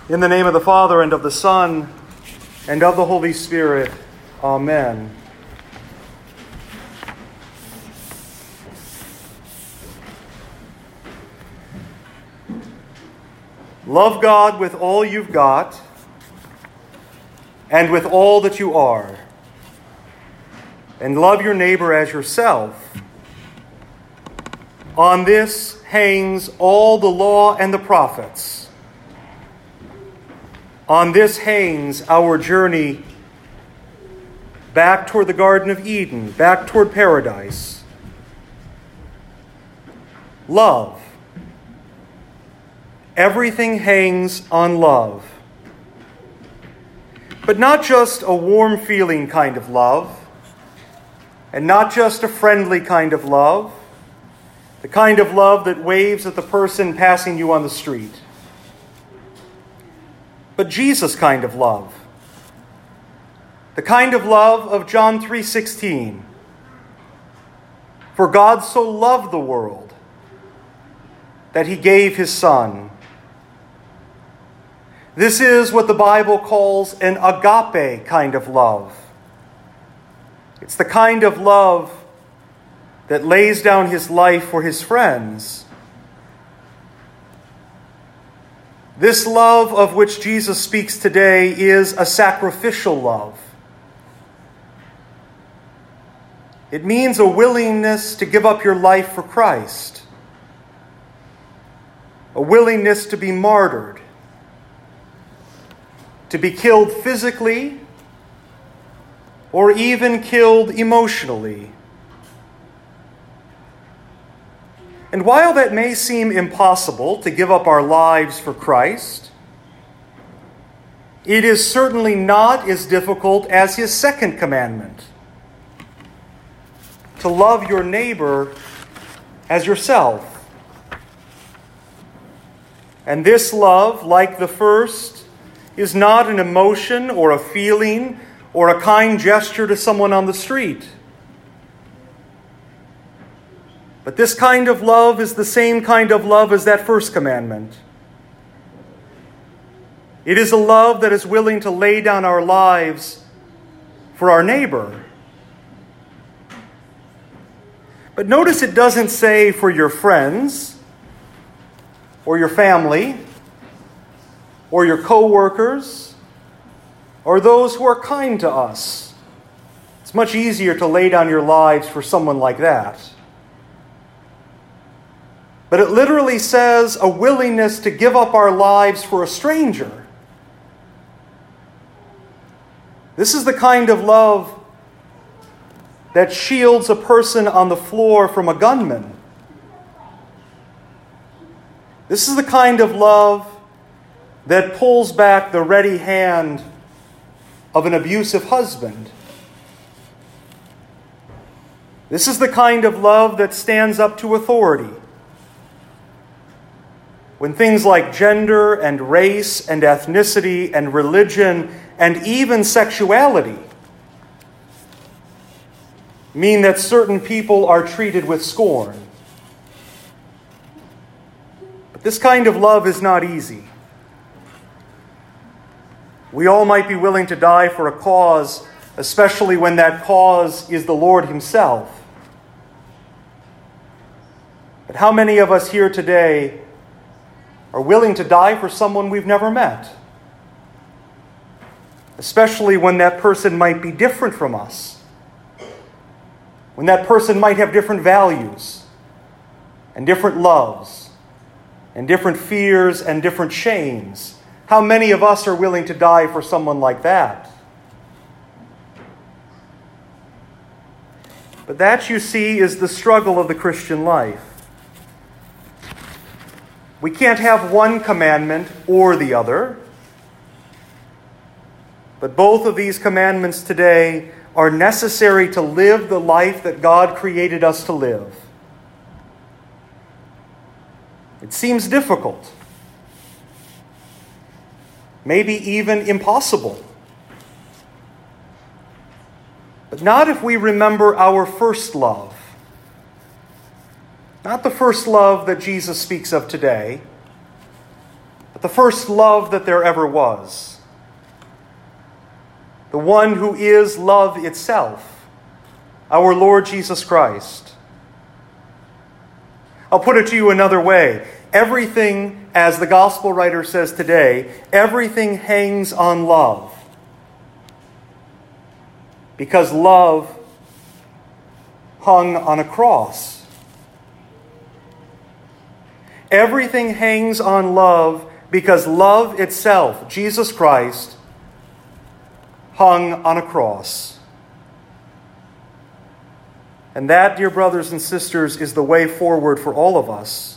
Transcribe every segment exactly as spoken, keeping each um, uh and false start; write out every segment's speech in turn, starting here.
In the name of the Father, and of the Son, and of the Holy Spirit. Amen. Love God with all you've got, and with all that you are. And love your neighbor as yourself. On this hangs all the law and the prophets. On this hangs our journey back toward the Garden of Eden, back toward paradise. Love. Everything hangs on love. But not just a warm feeling kind of love, and not just a friendly kind of love, the kind of love that waves at the person passing you on the street. But Jesus' kind of love. The kind of love of John three sixteen. For God so loved the world that he gave his Son. This is what the Bible calls an agape kind of love. It's the kind of love that lays down his life for his friends. This love of which Jesus speaks today is a sacrificial love. It means a willingness to give up your life for Christ, a willingness to be martyred, to be killed physically, or even killed emotionally. And while that may seem impossible to give up our lives for Christ, it is certainly not as difficult as his second commandment, to love your neighbor as yourself. And this love, like the first, is not an emotion or a feeling or a kind gesture to someone on the street. But this kind of love is the same kind of love as that first commandment. It is a love that is willing to lay down our lives for our neighbor. But notice it doesn't say for your friends, or your family, or your co-workers, or those who are kind to us. It's much easier to lay down your lives for someone like that. But it literally says a willingness to give up our lives for a stranger. This is the kind of love that shields a person on the floor from a gunman. This is the kind of love that pulls back the ready hand of an abusive husband. This is the kind of love that stands up to authority. When things like gender and race and ethnicity and religion and even sexuality mean that certain people are treated with scorn. But this kind of love is not easy. We all might be willing to die for a cause, especially when that cause is the Lord himself. But how many of us here today are willing to die for someone we've never met? Especially when that person might be different from us. When that person might have different values and different loves and different fears and different shames. How many of us are willing to die for someone like that? But that, you see, is the struggle of the Christian life. We can't have one commandment or the other. But both of these commandments today are necessary to live the life that God created us to live. It seems difficult, maybe even impossible. But not if we remember our first love. Not the first love that Jesus speaks of today, the first love that there ever was. The one who is love itself, our Lord Jesus Christ. I'll put it to you another way. Everything, as the gospel writer says today, everything hangs on love. Because love hung on a cross. Everything hangs on love because love itself, Jesus Christ, hung on a cross. And that, dear brothers and sisters, is the way forward for all of us.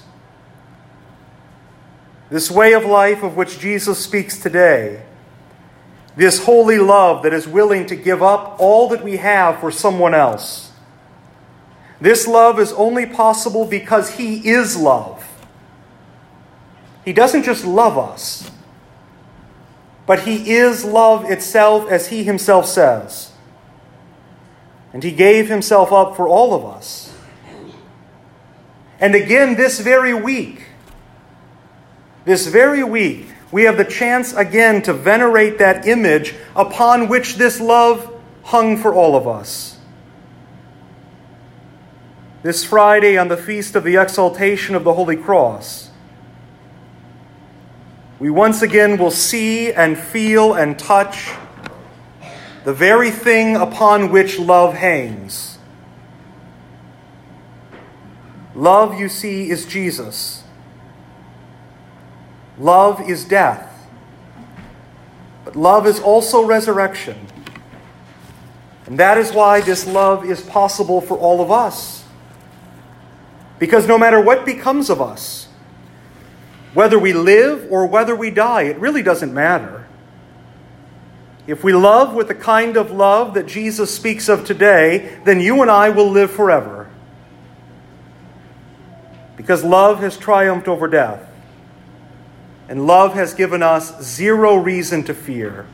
This way of life of which Jesus speaks today, this holy love that is willing to give up all that we have for someone else. This love is only possible because He is love. He doesn't just love us, but He is love itself, as He Himself says. And He gave Himself up for all of us. And again, this very week, this very week, we have the chance again to venerate that image upon which this love hung for all of us. This Friday, on the feast of the exaltation of the Holy Cross, we once again will see and feel and touch the very thing upon which love hangs. Love, you see, is Jesus. Love is death. But love is also resurrection. And that is why this love is possible for all of us. Because no matter what becomes of us, whether we live or whether we die, it really doesn't matter. If we love with the kind of love that Jesus speaks of today, then you and I will live forever. Because love has triumphed over death. And love has given us zero reason to fear.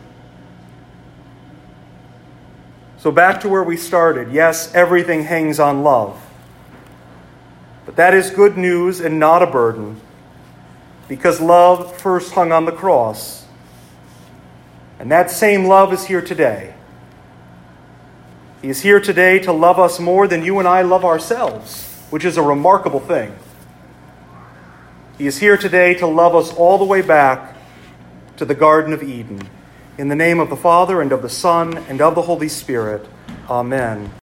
So back to where we started. Yes, everything hangs on love. But that is good news and not a burden. Because love first hung on the cross. And that same love is here today. He is here today to love us more than you and I love ourselves, which is a remarkable thing. He is here today to love us all the way back to the Garden of Eden. In the name of the Father, and of the Son, and of the Holy Spirit. Amen.